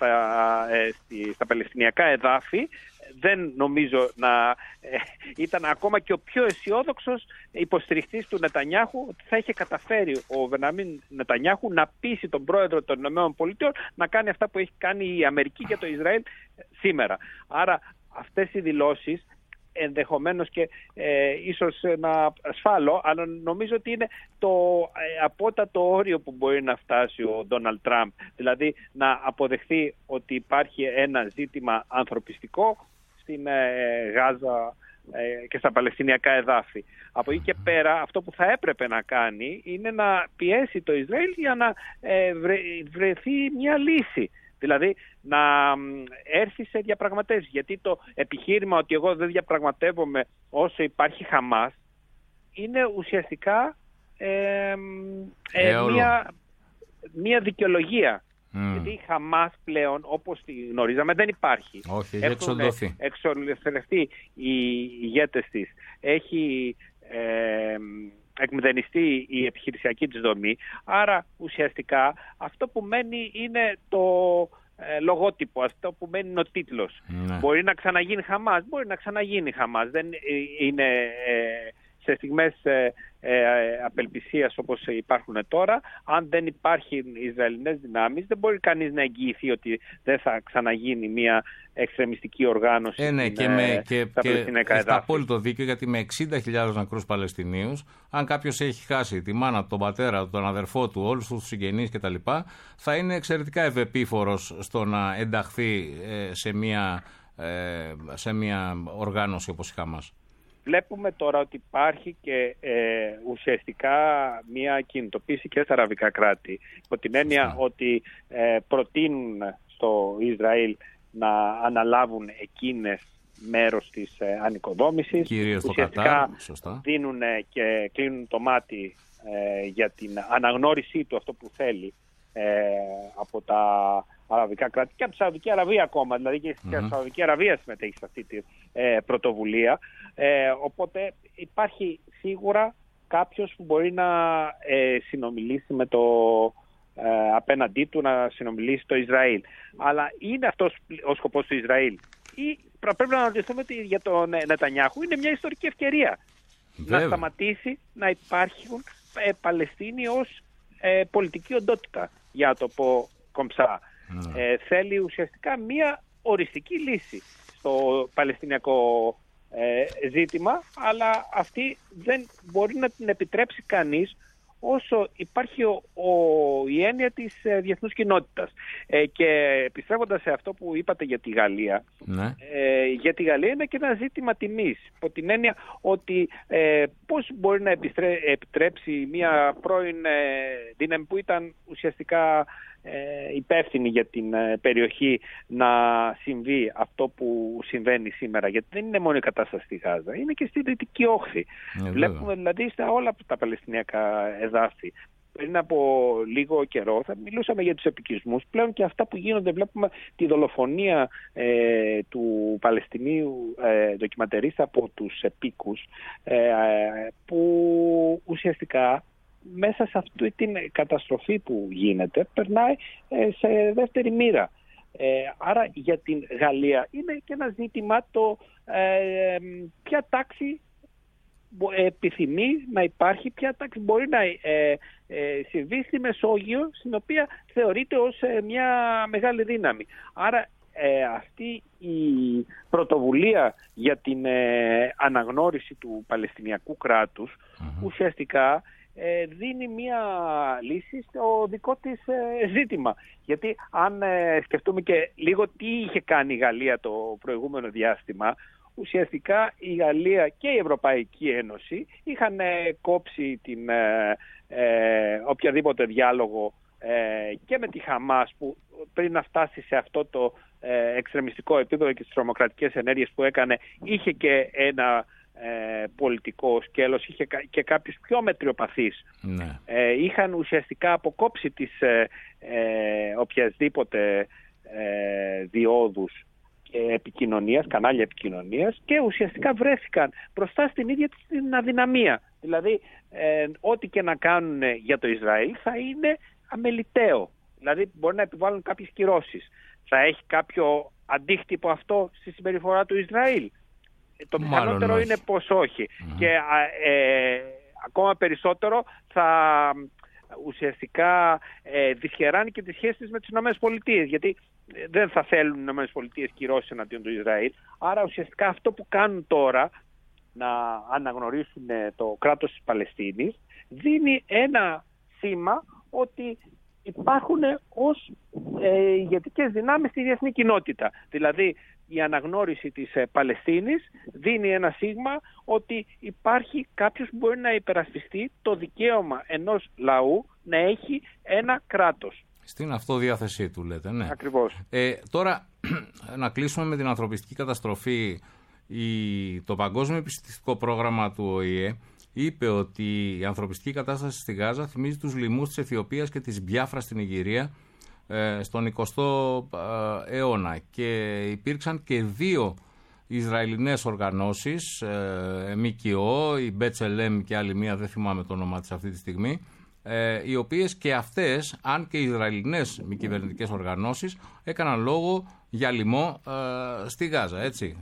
στα παλαιστινιακά εδάφη, δεν νομίζω να ήταν ακόμα και ο πιο αισιόδοξος υποστηριχτής του Νετανιάχου ότι θα είχε καταφέρει ο Μπενιαμίν Νετανιάχου να πείσει τον πρόεδρο των ΗΠΑ να κάνει αυτά που έχει κάνει η Αμερική για το Ισραήλ σήμερα. Άρα αυτές οι δηλώσεις, ενδεχομένως και ίσως να ασφάλω, αλλά νομίζω ότι είναι το απότατο όριο που μπορεί να φτάσει ο Ντόναλντ Τραμπ. Δηλαδή να αποδεχθεί ότι υπάρχει ένα ζήτημα ανθρωπιστικό στην Γάζα και στα παλαιστινιακά εδάφη. Από εκεί και πέρα αυτό που θα έπρεπε να κάνει είναι να πιέσει το Ισραήλ για να βρεθεί μια λύση. Δηλαδή να έρθει σε διαπραγματεύσεις. Γιατί το επιχείρημα ότι εγώ δεν διαπραγματεύομαι όσο υπάρχει Χαμάς είναι ουσιαστικά μια δικαιολογία. Γιατί η Χαμάς πλέον, όπως τη γνωρίζαμε, δεν υπάρχει. Όχι, έχει εξοντωθεί. Εξολευθερευτεί οι ηγέτες της. Έχει εκμηδενιστεί η επιχειρησιακή της δομή. Άρα ουσιαστικά αυτό που μένει είναι το λογότυπο, αυτό που μένει είναι ο τίτλος. Ναι. Μπορεί να ξαναγίνει Χαμάς, μπορεί να ξαναγίνει Χαμάς. Δεν είναι σε στιγμές απελπισίας όπως υπάρχουν τώρα. Αν δεν υπάρχουν Ισραηλινές δυνάμεις, δεν μπορεί κανείς να εγγυηθεί ότι δεν θα ξαναγίνει μια εξτρεμιστική οργάνωση. Ναι, και έχει απόλυτο δίκιο, γιατί με 60.000 νεκρούς Παλαιστινίους, αν κάποιος έχει χάσει τη μάνα του, τον πατέρα του, τον αδερφό του, όλους τους συγγενείς κτλ., θα είναι εξαιρετικά ευεπίφορος στο να ενταχθεί σε μια οργάνωση όπως η Χαμάς. Βλέπουμε τώρα ότι υπάρχει και ουσιαστικά μια κινητοποίηση και στα αραβικά κράτη. Υπό την έννοια ότι προτείνουν στο Ισραήλ να αναλάβουν εκείνες μέρος της ανοικοδόμησης. Κυρίως ουσιαστικά δίνουν και κλείνουν το μάτι για την αναγνώρισή του, αυτό που θέλει, από τα αραβικά κράτη και από τη Σαουδική Αραβία ακόμα, δηλαδή και η Σαουδική Αραβία συμμετέχει σε αυτή την πρωτοβουλία. Οπότε υπάρχει σίγουρα κάποιος που μπορεί να συνομιλήσει με το απέναντί του, να συνομιλήσει το Ισραήλ. Αλλά είναι αυτός ο σκοπός του Ισραήλ? Ή πρέπει να αναρωτηθούμε ότι για τον Νετανιάχου είναι μια ιστορική ευκαιρία να σταματήσει να υπάρχουν Παλαιστίνοι ως πολιτική οντότητα, για να το πω κομψά. Θέλει ουσιαστικά μια οριστική λύση στο παλαιστινιακό ζήτημα, αλλά αυτή δεν μπορεί να την επιτρέψει κανείς όσο υπάρχει η έννοια της διεθνούς κοινότητας. Και επιστρέφοντας σε αυτό που είπατε για τη Γαλλία, ναι. Για τη Γαλλία είναι και ένα ζήτημα τιμής, από την έννοια ότι πώς μπορεί να επιτρέψει μια πρώην δύναμη που ήταν ουσιαστικά υπεύθυνη για την περιοχή να συμβεί αυτό που συμβαίνει σήμερα, γιατί δεν είναι μόνο η κατάσταση στη Γάζα, είναι και στη Δυτική Όχθη. Βλέπουμε δηλαδή στα όλα τα παλαιστινιακά εδάφη. Πριν από λίγο καιρό θα μιλούσαμε για τους επικισμούς, πλέον και αυτά που γίνονται, βλέπουμε τη δολοφονία του Παλαιστινίου ντοκιματερίστα από τους επίκους, που ουσιαστικά μέσα σε αυτή την καταστροφή που γίνεται περνάει σε δεύτερη μοίρα. Άρα για την Γαλλία είναι και ένα ζήτημα το ποια τάξη επιθυμεί να υπάρχει, ποια τάξη μπορεί να συμβεί στη Μεσόγειο, στην οποία θεωρείται ως μια μεγάλη δύναμη. Άρα αυτή η πρωτοβουλία για την αναγνώριση του Παλαιστινιακού κράτους ουσιαστικά δίνει μία λύση στο δικό της ζήτημα. Γιατί αν σκεφτούμε και λίγο τι είχε κάνει η Γαλλία το προηγούμενο διάστημα, ουσιαστικά η Γαλλία και η Ευρωπαϊκή Ένωση είχαν κόψει την οποιαδήποτε διάλογο και με τη Χαμάς, που πριν να φτάσει σε αυτό το εξτρεμιστικό επίπεδο και τις τρομοκρατικές ενέργειες που έκανε, είχε και ένα πολιτικό σκέλος, είχε και κάποιους πιο μετριοπαθείς. Ναι. Είχαν ουσιαστικά αποκόψει τις οποιασδήποτε διόδους επικοινωνίας, κανάλια επικοινωνίας, και ουσιαστικά βρέθηκαν μπροστά στην ίδια την αδυναμία. Δηλαδή ό,τι και να κάνουν για το Ισραήλ θα είναι αμεληταίο. Δηλαδή μπορεί να επιβάλλουν κάποιες κυρώσεις. Θα έχει κάποιο αντίκτυπο αυτό στη συμπεριφορά του Ισραήλ? Το πιθανότερο είναι πως όχι. Και ακόμα περισσότερο θα ουσιαστικά δυσχεράνει και τις σχέσεις με τις ΗΠΑ, γιατί δεν θα θέλουν οι ΗΠΑ κυρώσεις εναντίον του Ισραήλ. Άρα ουσιαστικά αυτό που κάνουν τώρα, να αναγνωρίσουν το κράτος της Παλαιστίνης, δίνει ένα σήμα ότι υπάρχουν ως ηγετικές δυνάμεις στη διεθνή κοινότητα. Δηλαδή η αναγνώριση της Παλαιστίνης δίνει ένα σήμα ότι υπάρχει κάποιος που μπορεί να υπερασπιστεί το δικαίωμα ενός λαού να έχει ένα κράτος. Στην αυτοδιάθεσή του, λέτε, ναι. Ακριβώς. Τώρα να κλείσουμε με την ανθρωπιστική καταστροφή. Το Παγκόσμιο Επιστημιστικό Πρόγραμμα του ΟΗΕ είπε ότι η ανθρωπιστική κατάσταση στη Γάζα θυμίζει τους λοιμούς της Αιθιοπίας και της Μπιάφρα στην Ιγυρία στον 20ο αιώνα, και υπήρξαν και 2 Ισραηλινές οργανώσεις, ΜΚΟ, η Μπέτσελέμ και άλλη μία, δεν θυμάμαι το όνομά της αυτή τη στιγμή, οι οποίες και αυτές, αν και οι Ισραηλινές μη κυβερνητικές οργανώσεις, έκαναν λόγο για λοιμό στη Γάζα, έτσι.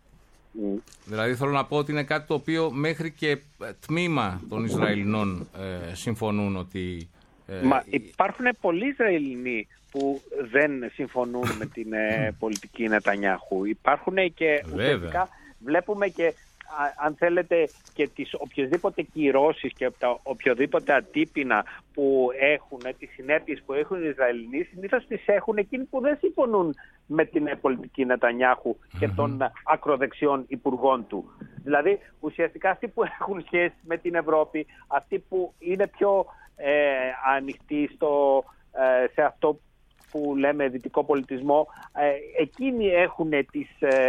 Δηλαδή θέλω να πω ότι είναι κάτι το οποίο μέχρι και τμήμα των Ισραηλινών συμφωνούν ότι... Μα υπάρχουν πολλοί Ισραηλινοί που δεν συμφωνούν με την πολιτική Νετανιάχου. Υπάρχουν και ουσιαστικά βλέπουμε και, αν θέλετε, και τις οποιασδήποτε κυρώσεις και τα οποιοδήποτε ατύπινα που έχουν, τις συνέπειες που έχουν οι Ισραηλινοί, συνήθως τις έχουν εκείνοι που δεν συμφωνούν με την πολιτική Νετανιάχου και των ακροδεξιών υπουργών του. Δηλαδή ουσιαστικά αυτοί που έχουν σχέση με την Ευρώπη, αυτοί που είναι πιο ανοιχτοί σε αυτό που λέμε δυτικό πολιτισμό, εκείνοι έχουν τις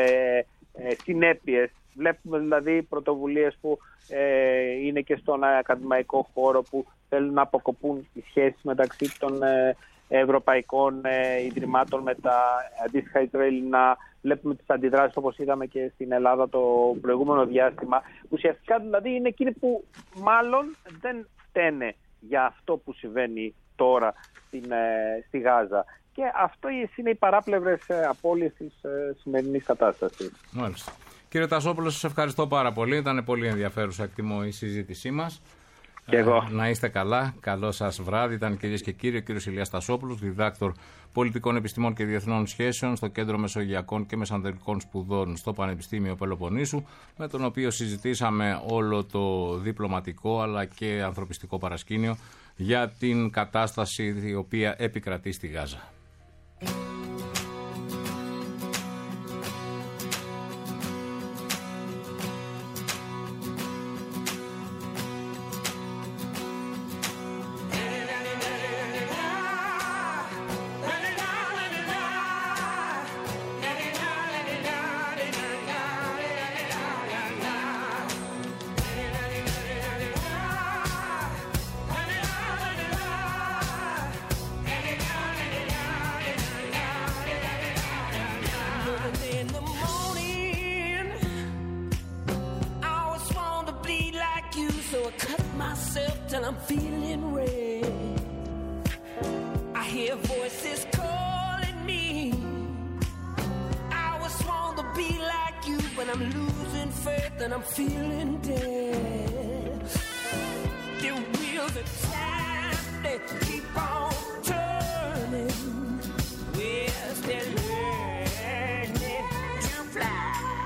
συνέπειες. Βλέπουμε δηλαδή πρωτοβουλίες που είναι και στον ακαδημαϊκό χώρο, που θέλουν να αποκοπούν οι σχέσεις μεταξύ των ευρωπαϊκών ιδρυμάτων με τα αντίστοιχα Ισραηλινά. Βλέπουμε τις αντιδράσεις, όπως είδαμε και στην Ελλάδα το προηγούμενο διάστημα. Ουσιαστικά δηλαδή είναι εκείνοι που μάλλον δεν φταίνε για αυτό που συμβαίνει τώρα στη Γάζα. Και αυτό είναι οι παράπλευρες απώλειες της σημερινής κατάστασης. Μάλιστα. Κύριε Τασόπουλο, σας ευχαριστώ πάρα πολύ. Ήταν πολύ ενδιαφέρουσα, εκτιμώ, η συζήτησή μας. Και εγώ. Να είστε καλά. Καλό σας βράδυ. Ήταν, κυρίες και κύριοι, ο κύριος Ηλίας Τασόπουλος, διδάκτορ πολιτικών επιστημών και διεθνών σχέσεων στο Κέντρο Μεσογειακών και Μεσανατολικών Σπουδών στο Πανεπιστήμιο Πελοποννήσου, με τον οποίο συζητήσαμε όλο το διπλωματικό αλλά και ανθρωπιστικό παρασκήνιο για την κατάσταση η οποία επικρατεί στη Γάζα. Till I'm feeling red. I hear voices calling me. I was sworn to be like you, but I'm losing faith and I'm feeling dead. The wheels of time, they keep on turning. We're still learning to fly.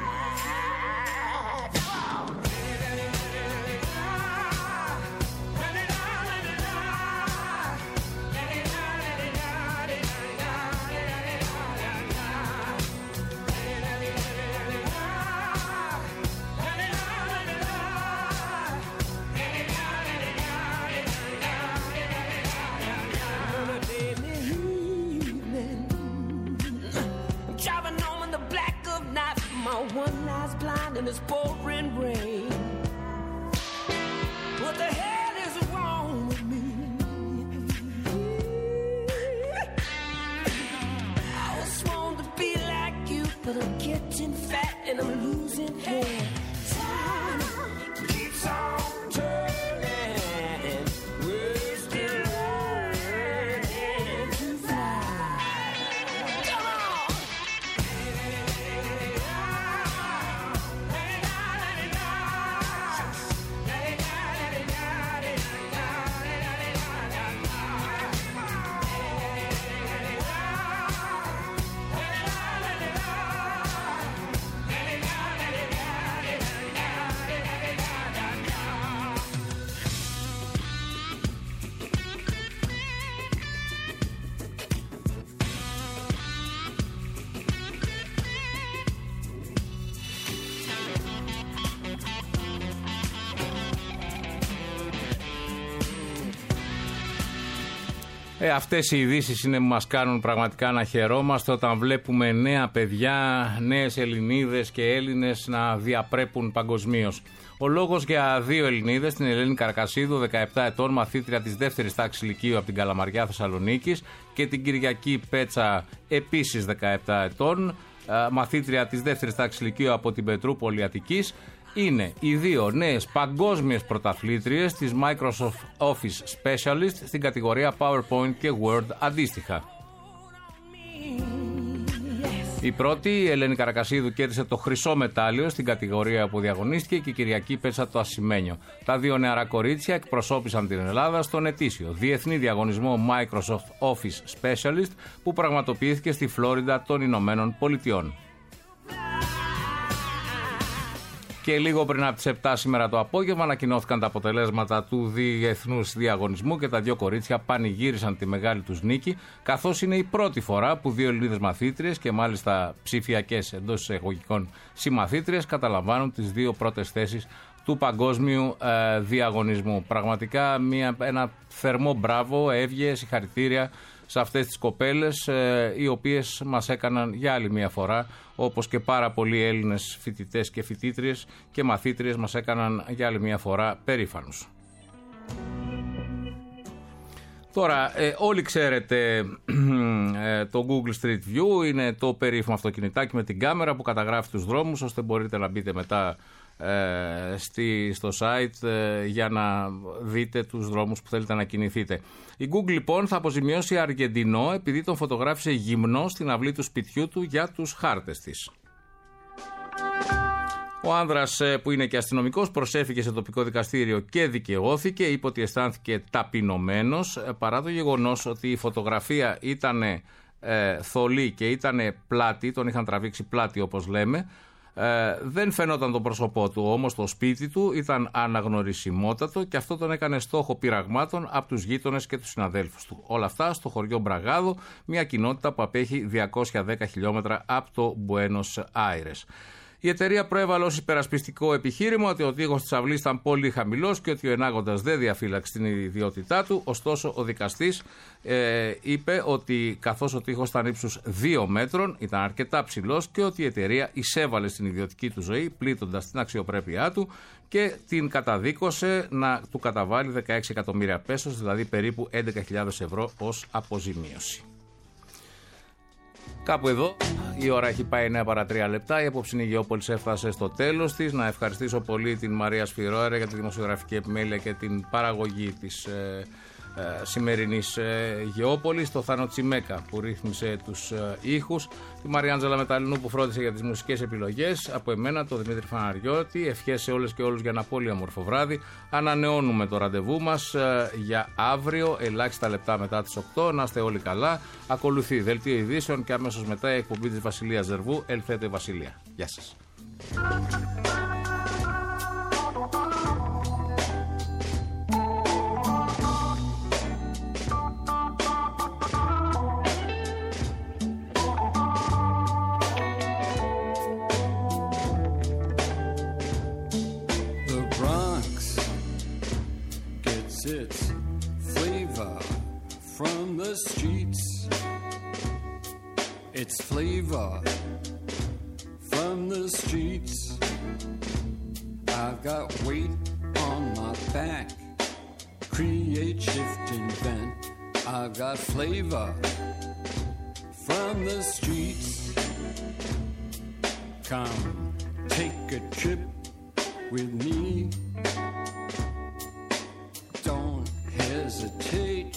My one eye's blind in this pouring rain. What the hell is wrong with me? I was sworn to be like you, but I'm getting fat and I'm losing hair. Time keeps on turning. We're still learning to fly. Come on! Αυτές οι ειδήσεις είναι που μας κάνουν πραγματικά να χαιρόμαστε όταν βλέπουμε νέα παιδιά, νέες Ελληνίδες και Έλληνες να διαπρέπουν παγκοσμίως. Ο λόγος για δύο Ελληνίδες, την Ελένη Καρακασίδου, 17 ετών, μαθήτρια της δεύτερης τάξης λυκείου από την Καλαμαριά Θεσσαλονίκης, και την Κυριακή Πέτσα, επίσης 17 ετών, μαθήτρια της δεύτερης τάξης λυκείου από την Πετρούπολη Αττικής, είναι οι δύο νέες παγκόσμιες πρωταθλήτριες της Microsoft Office Specialist στην κατηγορία PowerPoint και Word αντίστοιχα. Η πρώτη, η Ελένη Καρακασίδου, κέρδισε το χρυσό μετάλλιο στην κατηγορία που διαγωνίστηκε και η Κυριακή Πέτσα το ασημένιο. Τα δύο νεαρά κορίτσια εκπροσώπησαν την Ελλάδα στον ετήσιο διεθνή διαγωνισμό Microsoft Office Specialist που πραγματοποιήθηκε στη Φλόριντα των Ηνωμένων Πολιτειών. Και λίγο πριν από τις 7 σήμερα το απόγευμα ανακοινώθηκαν τα αποτελέσματα του διεθνούς διαγωνισμού και τα δύο κορίτσια πανηγύρισαν τη μεγάλη τους νίκη, καθώς είναι η πρώτη φορά που δύο Ελληνίδες μαθήτριες και μάλιστα ψηφιακές εντός εισαγωγικών συμμαθήτριες καταλαμβάνουν τις δύο πρώτες θέσεις του παγκόσμιου διαγωνισμού. Πραγματικά ένα θερμό μπράβο, εύγε, συγχαρητήρια σε αυτές τις κοπέλες, οι οποίες μας έκαναν για άλλη μια φορά, όπως και πάρα πολλοί Έλληνες φοιτητές και φοιτήτριες και μαθήτριες μας έκαναν για άλλη μια φορά περήφανους. Τώρα, όλοι ξέρετε το Google Street View, είναι το περίφημο αυτοκινητάκι με την κάμερα που καταγράφει τους δρόμους, ώστε μπορείτε να μπείτε μετά στο site για να δείτε τους δρόμους που θέλετε να κινηθείτε. Η Google λοιπόν θα αποζημιώσει Αργεντινό επειδή τον φωτογράφησε γυμνό στην αυλή του σπιτιού του για τους χάρτες της. Ο άνδρας, που είναι και αστυνομικός, προσέφηκε σε τοπικό δικαστήριο και δικαιώθηκε. Είπε ότι αισθάνθηκε ταπεινωμένος, παρά το γεγονός ότι η φωτογραφία ήταν θολή και ήταν πλάτη, τον είχαν τραβήξει πλάτη όπως λέμε. Δεν φαινόταν το πρόσωπό του, όμως το σπίτι του ήταν αναγνωρισιμότατο και αυτό τον έκανε στόχο πειραγμάτων από τους γείτονες και τους συναδέλφους του. Όλα αυτά στο χωριό Μπραγάδο, μια κοινότητα που απέχει 210 χιλιόμετρα από το Μπουένος Άιρες. Η εταιρεία προέβαλε ως υπερασπιστικό επιχείρημα ότι ο τοίχος της αυλής ήταν πολύ χαμηλός και ότι ο ενάγοντας δεν διαφύλαξε την ιδιότητά του. Ωστόσο, ο δικαστής είπε ότι καθώς ο τοίχος ήταν ύψους 2 μέτρων, ήταν αρκετά ψηλός και ότι η εταιρεία εισέβαλε στην ιδιωτική του ζωή, πλήττοντας την αξιοπρέπειά του και την καταδίκωσε να του καταβάλει 16 εκατομμύρια πέσος, δηλαδή περίπου 11.000 ευρώ ως αποζημίωση. Κάπου εδώ η ώρα έχει πάει 9 παρά 3 λεπτά. Η απόψινή Γεώπολης έφτασε στο τέλος της. Να ευχαριστήσω πολύ την Μαρία Σφυρόερα για τη δημοσιογραφική επιμέλεια και την παραγωγή της σημερινής Γεώπολης, το Θάνο Τσιμέκα που ρύθμισε τους ήχους, τη Μαριάντζελα Μεταλλινού που φρόντισε για τις μουσικές επιλογές, από εμένα το Δημήτρη Φαναριώτη. Ευχές σε όλες και όλους για ένα πολύ όμορφο βράδυ. Ανανεώνουμε το ραντεβού μας για αύριο, ελάχιστα λεπτά μετά τις 8. Να είστε όλοι καλά. Ακολουθεί δελτίο ειδήσεων και αμέσως μετά η εκπομπή της Βασιλείας Ζερβού. Ελθέτε Βασιλεία. Γεια σας. Its flavor from the streets. Its flavor from the streets. I've got weight on my back, create, shift, invent. I've got flavor from the streets. Come, take a trip with me. Don't hesitate.